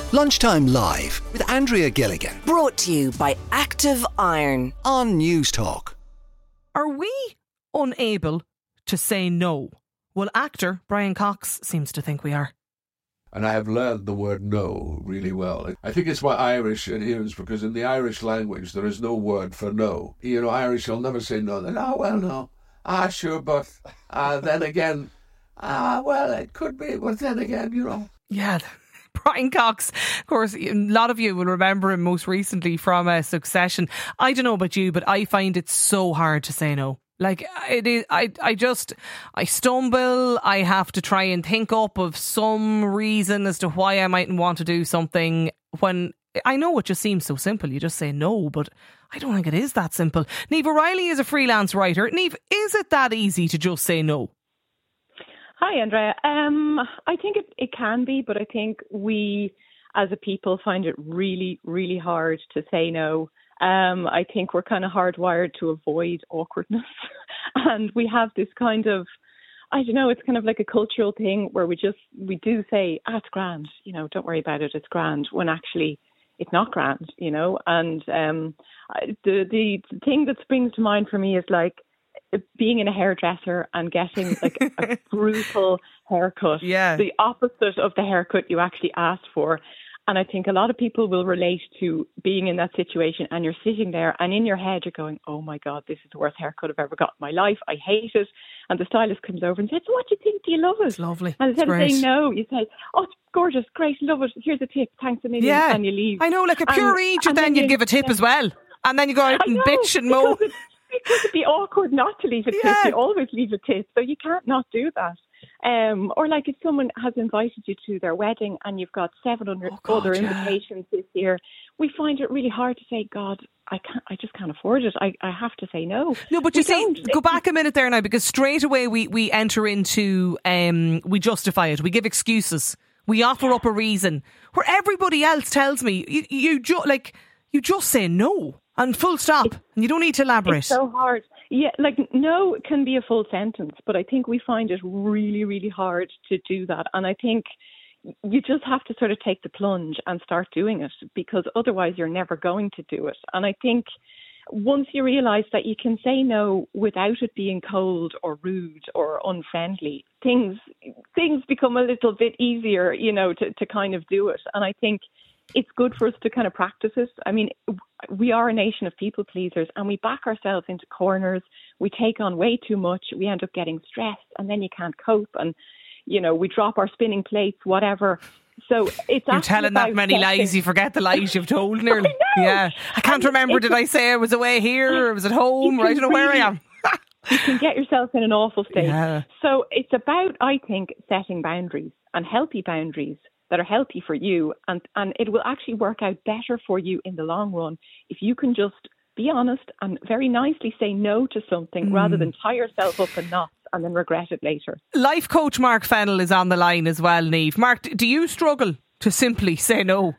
Lunchtime Live with Andrea Gilligan Brought to you by Active Iron on News Talk. Are we unable to say no? Well, actor Brian Cox seems to think we are. And I have learned the word no really well. I think it's my Irish adherence, because in the Irish language there is no word for no. You know, Irish will never say no. No, well, no. Sure, but then again, well, it could be, but then again, you know. Yeah, Brian Cox, of course, a lot of you will remember him most recently from Succession. I don't know about you, but I find it so hard to say no. Like, it is, I stumble. I have to try and think up of some reason as to why I mightn't want to do something, when I know it just seems so simple. You just say no, but I don't think it is that simple. Niamh O'Reilly is a freelance writer. Niamh, is it that easy to just say no? Hi, Andrea. I think it can be, but I think we as a people find it really, really hard to say no. I think we're kind of hardwired to avoid awkwardness. And we have this kind of, I don't know, it's kind of like a cultural thing where we do say, it's grand, you know, don't worry about it, it's grand, when actually it's not grand, you know. And the thing that springs to mind for me is like being in a hairdresser and getting like a brutal haircut, the opposite of the haircut you actually asked for. And I think a lot of people will relate to being in that situation, and you're sitting there and in your head you're going, oh my God, this is the worst haircut I've ever got in my life. I hate it. And the stylist comes over and says, so what do you think? Do you love it? It's lovely. And instead of saying no, you say, oh, it's gorgeous, great, love it. Here's a tip. Thanks a million. Yeah. And you leave. I know, like a pure Egypt, then you'd give a tip as well. And then you go out and bitch and moan. Because it'd be awkward not to leave a tip. You always leave a tip. So you can't not do that. Or like if someone has invited you to their wedding and you've got 700 other invitations this year, we find it really hard to say, God, I just can't afford it. I have to say no. No, but you see, go back a minute there now, because straight away we enter into, we justify it. We give excuses. We offer up a reason where everybody else tells me you just say no and full stop, and you don't need to elaborate. It's so hard. Yeah, like no can be a full sentence, but I think we find it really, really hard to do that. And I think you just have to sort of take the plunge and start doing it, because otherwise you're never going to do it. And I think once you realise that you can say no without it being cold or rude or unfriendly, things become a little bit easier, you know, to kind of do it. And I think it's good for us to kind of practice it. I mean, we are a nation of people pleasers, and we back ourselves into corners. We take on way too much. We end up getting stressed, and then you can't cope. And, you know, we drop our spinning plates, whatever. So it's You're telling that many lies, you forget the lies you've told nearly. I can't remember, did I say I was away here or I was at home, or I don't know where I am. You can get yourself in an awful state. Yeah. So it's about, I think, setting boundaries, and healthy boundaries that are healthy for you, and it will actually work out better for you in the long run if you can just be honest and very nicely say no to something rather than tie yourself up in knots and then regret it later. Life coach Mark Fennell is on the line as well, Niamh. Mark, do you struggle to simply say no?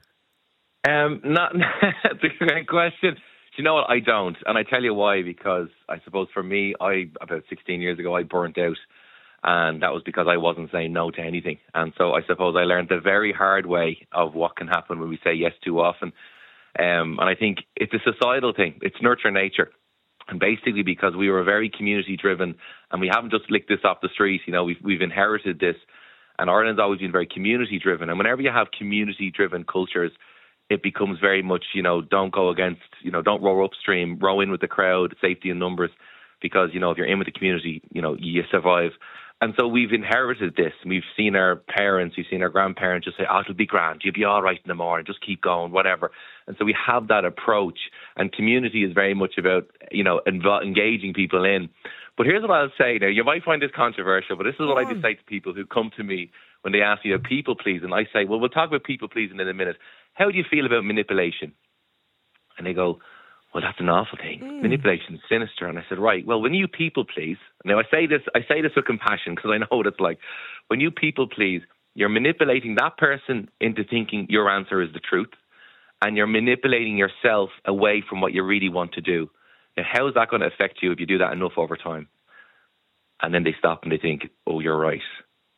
Not. That's a great question. Do you know what? I don't, and I tell you why. Because I suppose for me, about 16 years ago, I burnt out. And that was because I wasn't saying no to anything. And so I suppose I learned the very hard way of what can happen when we say yes too often. And I think it's a societal thing. It's nurture nature. And basically because we were very community driven, and we haven't just licked this off the street, you know, we've inherited this. And Ireland's always been very community driven. And whenever you have community driven cultures, it becomes very much, you know, don't go against, you know, don't row upstream, row in with the crowd, safety in numbers. Because, you know, if you're in with the community, you know, you survive. And so we've inherited this. We've seen our parents, we've seen our grandparents just say, it'll be grand, you'll be all right in the morning, just keep going, whatever. And so we have that approach. And community is very much about, you know, engaging people in. But here's what I'll say. Now, you might find this controversial, but this is what I just say to people who come to me when they ask me about people pleasing. I say, well, we'll talk about people pleasing in a minute. How do you feel about manipulation? And they go, well, that's an awful thing. Manipulation is sinister. And I said, right, well, when you people please, now I say this with compassion because I know what it's like. When you people please, you're manipulating that person into thinking your answer is the truth, and you're manipulating yourself away from what you really want to do. Now, how is that going to affect you if you do that enough over time? And then they stop and they think, oh, you're right.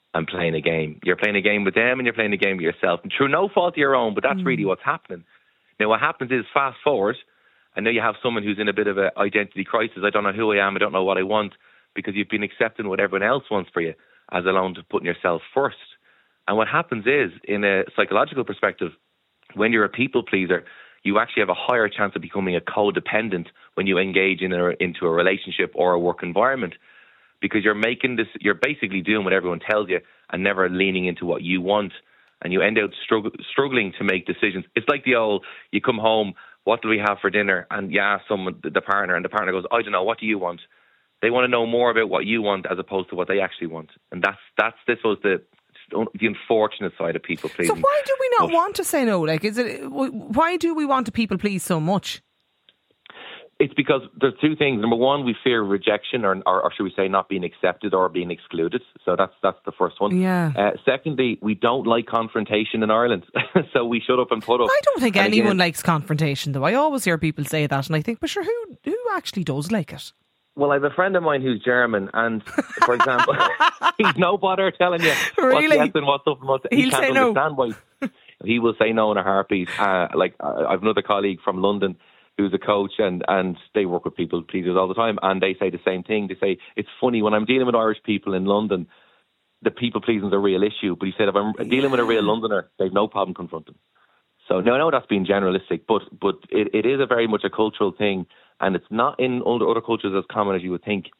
and playing a game. You're playing a game with them and you're playing a game with yourself. And through no fault of your own, but that's really what's happening. Now, what happens is, fast forward, and now you have someone who's in a bit of an identity crisis. I don't know who I am. I don't know what I want, because you've been accepting what everyone else wants for you, as alone to putting yourself first. And what happens is, in a psychological perspective, when you're a people pleaser, you actually have a higher chance of becoming a codependent when you engage into a relationship or a work environment, because you're basically doing what everyone tells you and never leaning into what you want. And you end up struggling to make decisions. It's like you come home, what do we have for dinner? And you ask someone, the partner, and the partner goes, I don't know, what do you want? They want to know more about what you want as opposed to what they actually want. And that's the unfortunate side of people pleasing. So why do we not want to say no? Why do we want to people please so much? It's because there's two things. Number one, we fear rejection, or should we say not being accepted or being excluded. So that's the first one. Yeah. Secondly, we don't like confrontation in Ireland. So we shut up and put up. I don't think anyone likes confrontation, though. I always hear people say that, and I think, but sure, who actually does like it? Well, I have a friend of mine who's German, and for example, he's no bother telling you really? what's yes and what's up and what's... He'll he can't say understand no. why. He will say no in a heartbeat. I've another colleague from London who's a coach, and they work with people pleasers all the time, and they say the same thing. They say, it's funny, when I'm dealing with Irish people in London, the people pleasing is a real issue. But he said, if I'm dealing with a real Londoner, they've no problem confronting. So no, I know that's being generalistic, but it is a very much a cultural thing, and it's not in other cultures as common as you would think.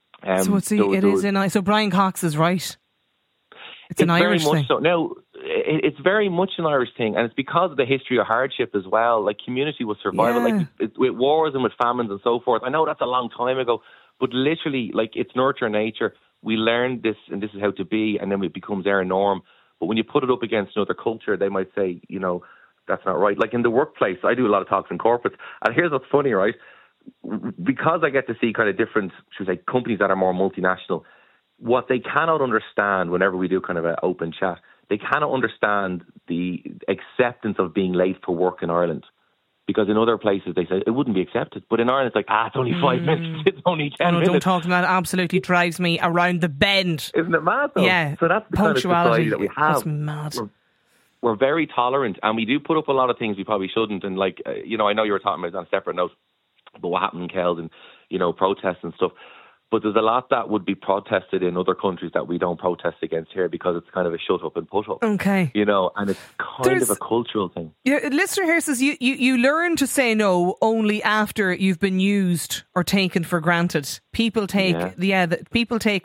So Brian Cox is right. It's an Irish very much thing. So. Now, it's very much an Irish thing, and it's because of the history of hardship as well. Like, community was survival, with wars and with famines and so forth. I know that's a long time ago, but literally, like, it's nurture nature. We learn this, and this is how to be, and then it becomes our norm. But when you put it up against another culture, they might say, that's not right. Like in the workplace, I do a lot of talks in corporates, and here's what's funny, right? Because I get to see kind of different, should we say, companies that are more multinational, what they cannot understand whenever we do kind of an open chat, they cannot understand the acceptance of being late for work in Ireland. Because in other places they say it wouldn't be accepted. But in Ireland it's like, it's only 5 minutes, it's only 10 minutes. Don't talk to me, that absolutely drives me around the bend. Isn't it mad though? Yeah. So that's the kind of society that we have. That's mad. We're very tolerant, and we do put up a lot of things we probably shouldn't. And I know you were talking about it on a separate note, but what happened in Kells and, protests and stuff. But there's a lot that would be protested in other countries that we don't protest against here, because it's kind of a shut up and put up. Okay. And it's kind of a cultural thing. Yeah, listener here says you learn to say no only after you've been used or taken for granted. People take people take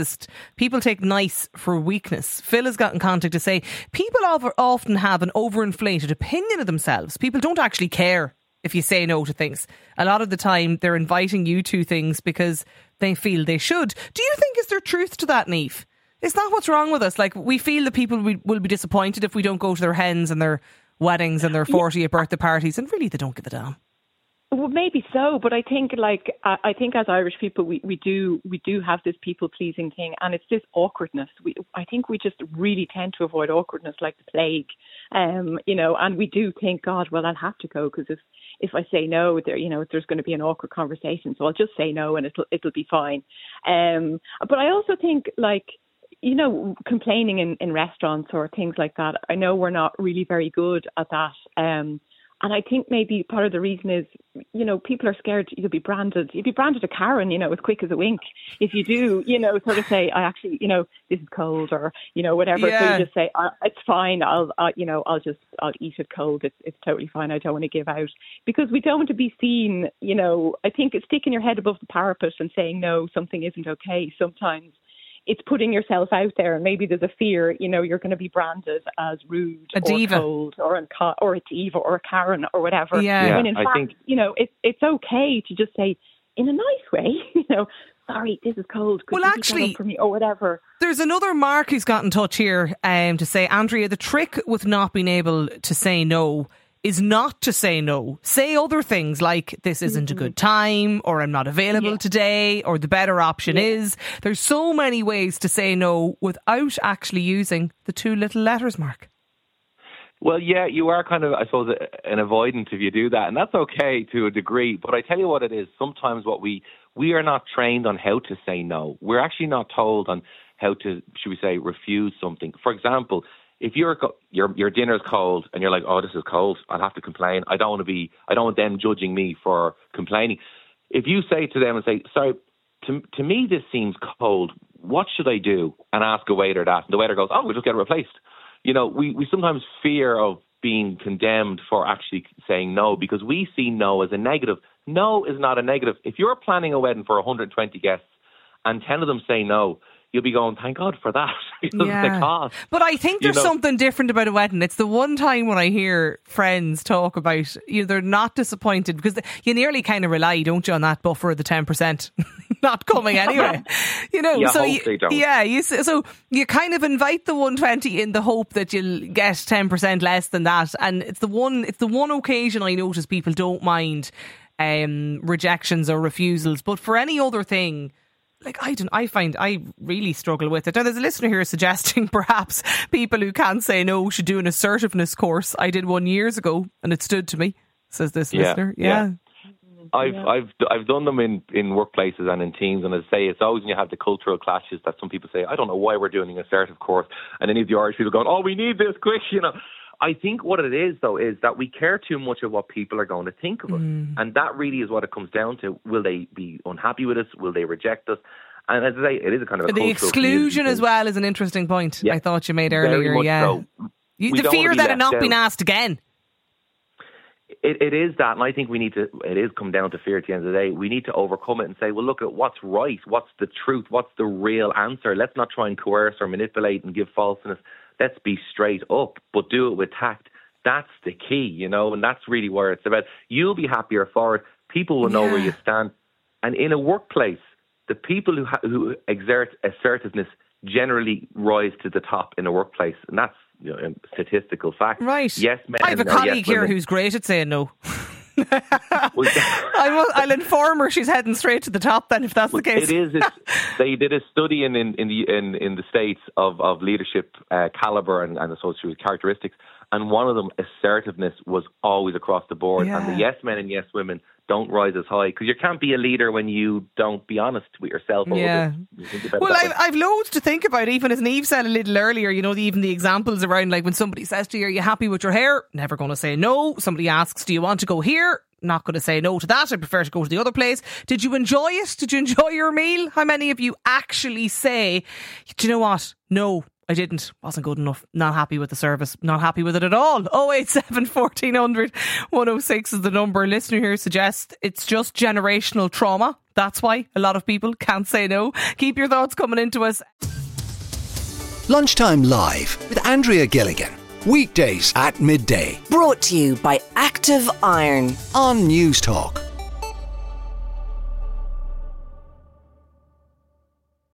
nice for weakness. Phil has got in contact to say people often have an overinflated opinion of themselves. People don't actually care if you say no to things. A lot of the time they're inviting you to things because they feel they should. Do you think is there truth to that, Niamh? Is that what's wrong with us? Like, we feel that people will be disappointed if we don't go to their hens and their weddings and their 40th birthday parties, and really they don't give a damn. Well, maybe so, but I think as Irish people, we do have this people pleasing thing, and it's this awkwardness. I think we just really tend to avoid awkwardness like the plague, and we do think, God, well, I'll have to go, because if I say no, there's going to be an awkward conversation, so I'll just say no and it'll be fine. But I also think, complaining in restaurants or things like that, I know we're not really very good at that. And I think maybe part of the reason is, people are scared you'll be branded. You'll be branded a Karen, as quick as a wink. If you do, sort of say, I actually, this is cold, or, whatever. Yeah. So you just say, it's fine. I'll eat it cold. It's totally fine. I don't want to give out, because we don't want to be seen, I think it's sticking your head above the parapet and saying, no, something isn't okay. Sometimes it's putting yourself out there, and maybe there's a fear, you're going to be branded as rude, a diva, or cold, or a diva, or a Karen, or whatever. Yeah. When in fact, it's okay to just say, in a nice way, sorry, this is cold. Could you heat that up for me, or whatever. There's another Mark who's got in touch here to say, Andrea, the trick with not being able to say no is not to say no. Say other things like, this isn't a good time, or I'm not available today, or the better option is. There's so many ways to say no without actually using the two little letters, Mark. Well, yeah, you are kind of, I suppose, an avoidant if you do that, and that's okay to a degree. But I tell you what it is, sometimes what we are not trained on how to say no. We're actually not told on how to, should we say, refuse something. For example, if your dinner's cold and you're like, oh, this is cold, I'll have to complain. I don't want them judging me for complaining. If you say to them and say, sorry, to me this seems cold, what should I do? And ask a waiter that. And the waiter goes, oh, we'll just get it replaced. You know, we sometimes fear of being condemned for actually saying no, because we see no as a negative. No is not a negative. If you're planning a wedding for 120 guests and 10 of them say no, you'll be going, thank God for that. Because the cost. But I think there's something different about a wedding. It's the one time when I hear friends talk about, they're not disappointed, because you nearly kind of rely, don't you, on that buffer of the 10% not coming anyway. So you kind of invite the 120 in the hope that you'll get 10% less than that. And it's the one occasion I notice people don't mind rejections or refusals. But for any other thing, I really struggle with it. Now, there's a listener here suggesting perhaps people who can't say no should do an assertiveness course. I did one years ago and it stood to me, says this listener. Yeah. I've done them in workplaces and in teams, and as I say, it's always when you have the cultural clashes that some people say, I don't know why we're doing an assertive course, and then you have the Irish people going, oh, we need this quick, I think what it is, though, is that we care too much of what people are going to think of us. And that really is what it comes down to. Will they be unhappy with us? Will they reject us? And as I say, it is a kind of a cultural exclusion as well is an interesting point I thought you made earlier. So. The fear that it not being asked again. It is that, and I think it is come down to fear at the end of the day. We need to overcome it and say, well, look at what's right, what's the truth, what's the real answer. Let's not try and coerce or manipulate and give falseness. Let's be straight up, but do it with tact. That's the key, and that's really where it's about. You'll be happier for it. People will know where you stand. And in a workplace, the people who exert assertiveness generally rise to the top in a workplace. And that's a statistical fact. Right. Yes, men. I have a colleague here who's great at saying no. I'll inform her she's heading straight to the top then, if that's the case. It is. They did a study in the States of leadership caliber and associated characteristics, and one of them, assertiveness, was always across the board. And the yes men and yes women don't rise as high, because you can't be a leader when you don't be honest with yourself. Well, I've loads to think about, even as Niamh said a little earlier, even the examples around, like when somebody says to you, are you happy with your hair? Never going to say no. Somebody asks, do you want to go here? Not going to say no to that. I prefer to go to the other place. Did you enjoy it? Did you enjoy your meal? How many of you actually say, do you know what? No, I didn't. Wasn't good enough. Not happy with the service. Not happy with it at all. 087 1400 106 is the number. Listener here suggests it's just generational trauma. That's why a lot of people can't say no. Keep your thoughts coming into us. Lunchtime Live with Andrea Gilligan. Weekdays at midday Brought to you by Active Iron on News Talk.